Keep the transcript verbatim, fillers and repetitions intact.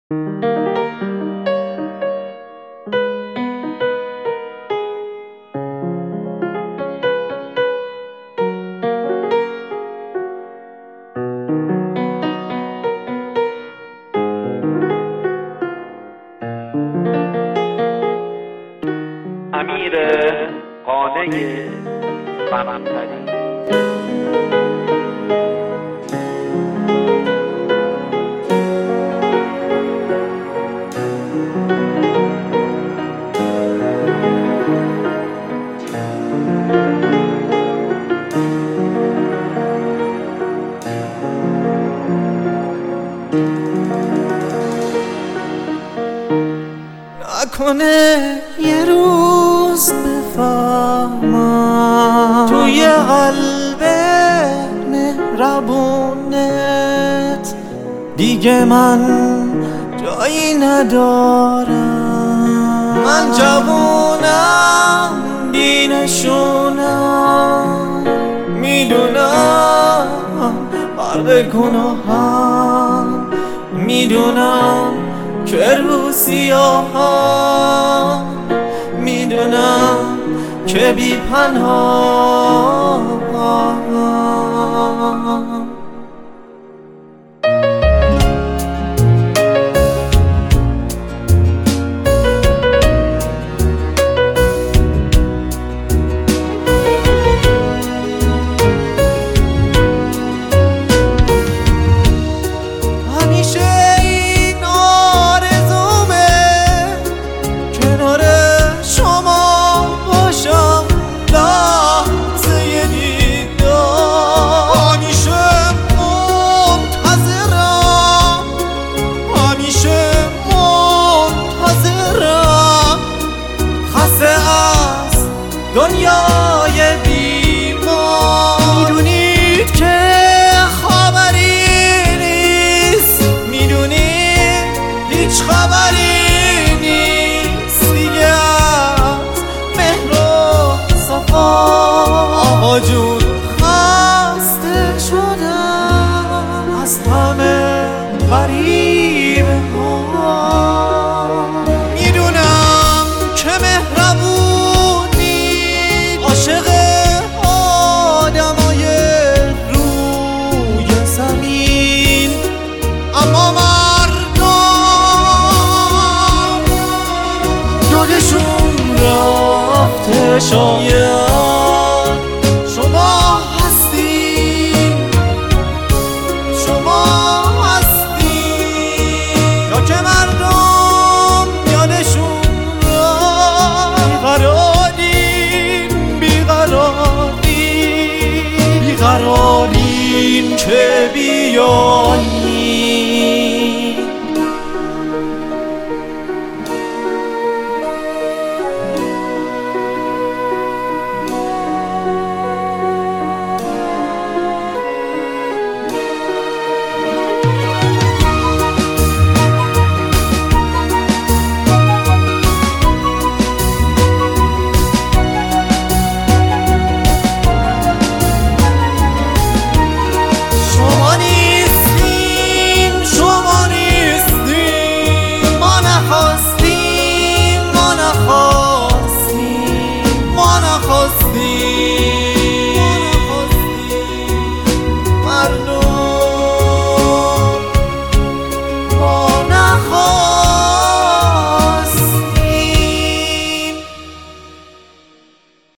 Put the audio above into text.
امیر قانع بنام‌تری. نکنه یه روز بفهمم توی قلب مهربونت دیگه من جایی ندارم. من جوونم بی نشونم، میدونم غرق گناهم، میدونم که رو سیاهم، میدونم که بی پنهام. دنیای بیما میدونید که خبری نیست، میدونید هیچ خبری نیست دیگه از مهر و صفا. آقا جون خسته شدم از همه غریبه ها، میدونم که مهربونی عاشق آدمای روی زمین، اما مردم یادشون رفته شاید شما هستین، شما هستین، یا که مردم یادشون رفت. بیقراریم که بیان